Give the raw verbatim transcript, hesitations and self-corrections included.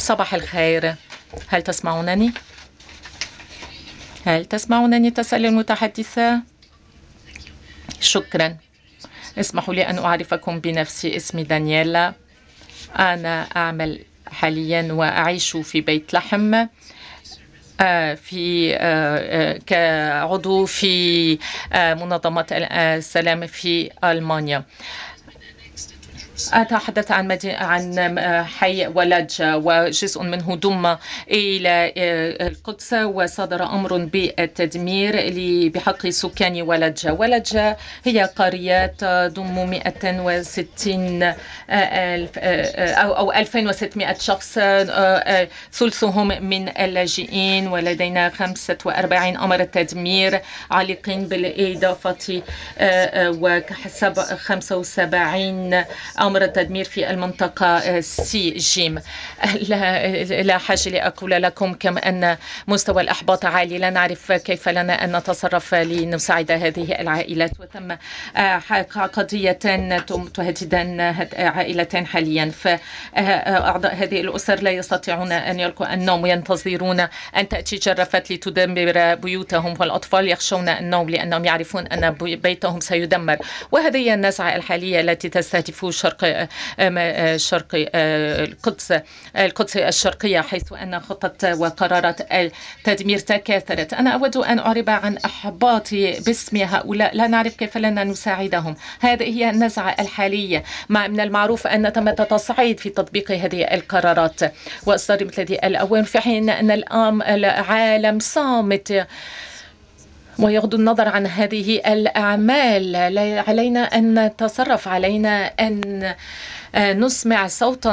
صباح الخير. هل تسمعونني؟ هل تسمعونني؟ تسأل المتحدثة. شكرا. اسمحوا لي أن أعرفكم بنفسي. اسمي دانييلا. أنا أعمل حاليا وأعيش في بيت لحم في كعضو في منظمة السلام في ألمانيا. أتحدث عن مدينة عن حي ولجة، وجزء منه ضم إلى القدس، وصدر أمر بالتدمير بحق سكان ولجة. ولجة هي قرية تضم مئة وستين ألف أو ألفين وستمائة شخص، ثلثهم من اللاجئين، ولدينا خمسة وأربعين أمر تدمير عالقين، بالإضافة وحسب خمسة وسبعين أمر التدمير في المنطقة سي جيم. لا, لا حاجة لأقول لكم كم أن مستوى الإحباط عالي. لا نعرف كيف لنا أن نتصرف لنساعد هذه العائلات، وتم قضية تهددان عائلتين حاليا، فأعضاء هذه الأسر لا يستطيعون أن يلقوا النوم وينتظرون أن تأتي جرافات لتدمر بيوتهم، والأطفال يخشون النوم لأنهم يعرفون أن بيتهم سيدمر. وهذه هي النزعة الحالية التي تستهدف شرق شرق القدس القدس الشرقية، حيث أن خطط وقرارات التدمير تكاثرت. أنا أود أن أعرب عن إحباطي باسم هؤلاء. لا نعرف كيف لنا نساعدهم. هذه هي النزعة الحالية، مع من المعروف أن تم تصعيد في تطبيق هذه القرارات وإصدار مثل هذه الأوامر، في حين أن العالم صامت ويغض النظر عن هذه الأعمال. علينا أن نتصرف، علينا أن نسمع صوتا